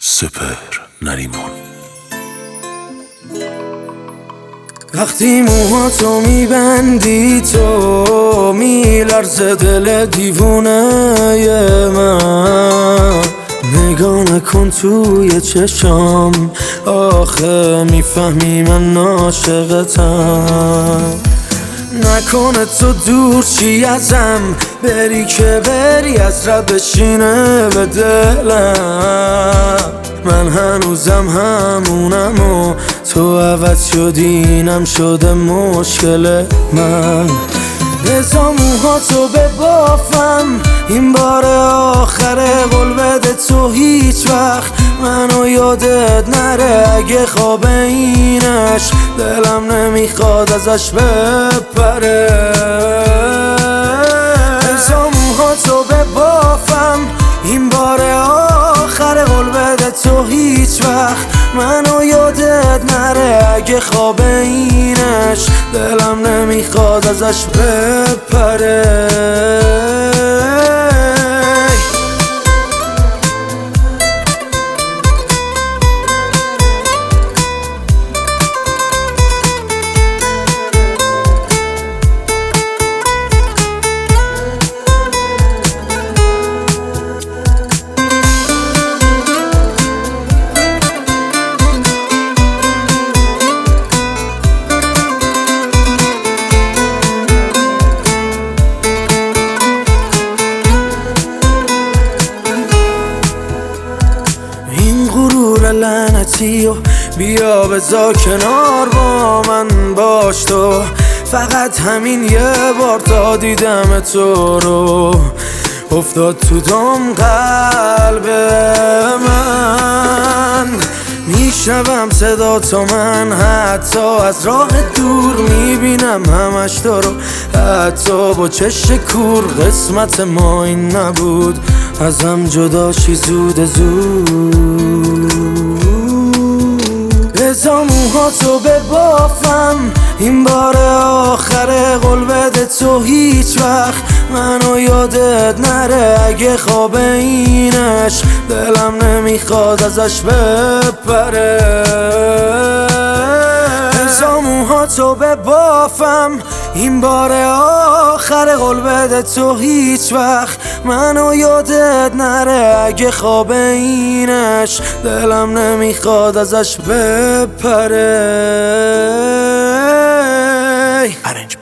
سپهر نریمان. وقتی موهاتو میبندی تو میلرزه دل دیوونه من. نگاه نکن توی چشام، آخه میفهمی من عاشقتم. نکنه تو دور چی ازم، بری که بری از رد بشینه به دلم. من هنوزم همونم و تو عوض شدی، اینم شده مشکل من. بذار موهاتو ببافم، این بار آخره. قول بده تو هیچ وقت منو یادت نره. اگه خواب اینش دلم نمیخواد ازش بپره. بذار موهاتو ببافم، این بار آخره. قول بده تو هیچ وقت منو یادت نره. اگه خواب اینش دلم نمیخواد ازش بپره. غرور لعنتی و بیا بذار کنار با من باش. تو فقط همین یه بار تا دیدم تو رو افتاد تو دم قلب من. میشنوم صدا تو من، حتی از راه دور میبینم همش تو رو. حتی با چشم کور قسمت ما این نبود، ازم جداشی زود زود. بذار موهاتو ببافم، این بار آخره. قول بده تو هیچ وقت منو یادت نره. اگه خواب اینش دلم نمیخواد ازش بپره. بذار موهاتو ببافم، این بار آخره. قول بده تو هیچ وقت منو یادت نره. اگه خواب اینش دلم نمیخواد ازش بپره.